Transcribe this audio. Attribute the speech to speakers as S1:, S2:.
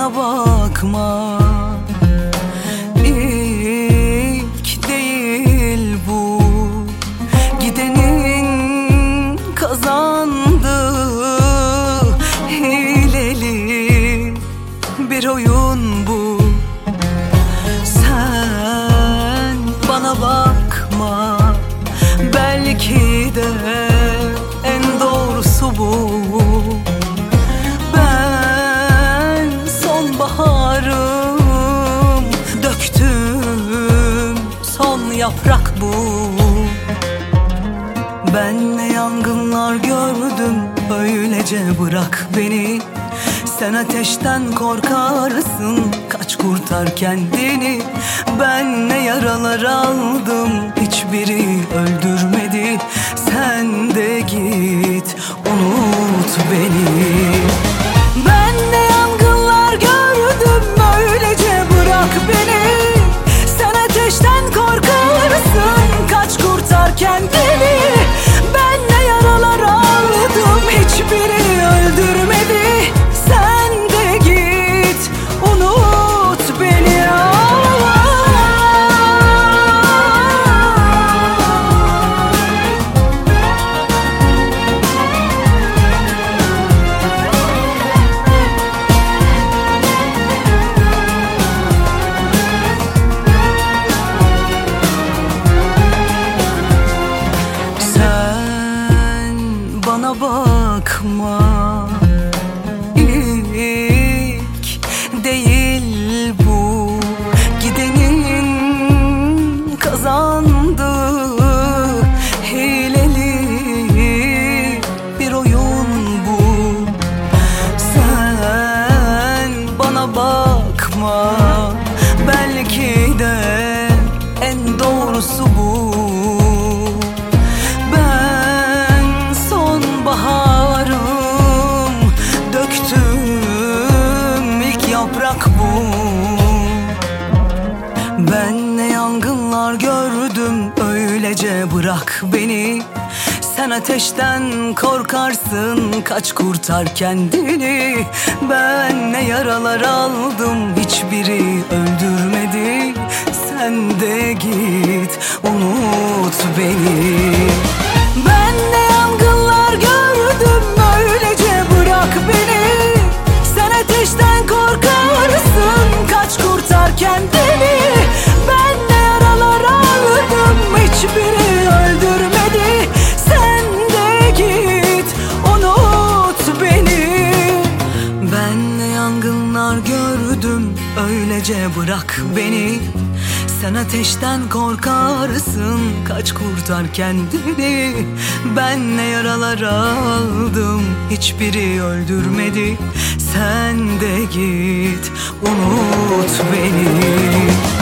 S1: bana bakma. İlk değil bu, gidenin kazandığı hileli bir oyun bu. Sen bana bakma, belki de en doğrusu bu. Ben sonbaharım, döktüm son yaprak bu. Ben ne yangınlar gördüm, öylece bırak beni. Sen ateşten korkarsın, kaç kurtar kendini. Ben ne yaralar aldım, hiçbiri öldürmedi. Sen de git, unut beni. Ben ne yangınlar gördüm, öylece bırak beni. Sen ateşten korkarsın, kaç kurtar kendini. Ben ne yaralar aldım, hiçbiri öldürmedi. Sen de git, unut beni. Sen bana bakma, İlk değil bu, gidenin kazandığı hileli bir oyun bu. Sen bana bakma, belki de en doğrusu bu. Ben sonbaharım, döktüm ilk yaprak bu. Ben ne yangınlar gördüm, öylece bırak beni. Sen ateşten korkarsın, kaç kurtar kendini. Ben ne yaralar aldım, hiçbiri öldürmedi. Sen de git, unut beni. Ben ne yangınlar gördüm, öylece bırak beni. Sen ateşten korkarsın, kaç kurtar kendini. Ben ne yaralar aldım, hiçbiri öldürmedi. Sen de git, unut beni. Ben ne yangınlar gördüm, öylece bırak beni. Sen ateşten korkarsın, kaç kurtar kendini. Ben ne yaralar aldım, hiçbiri öldürmedi. Sen de git, unut beni.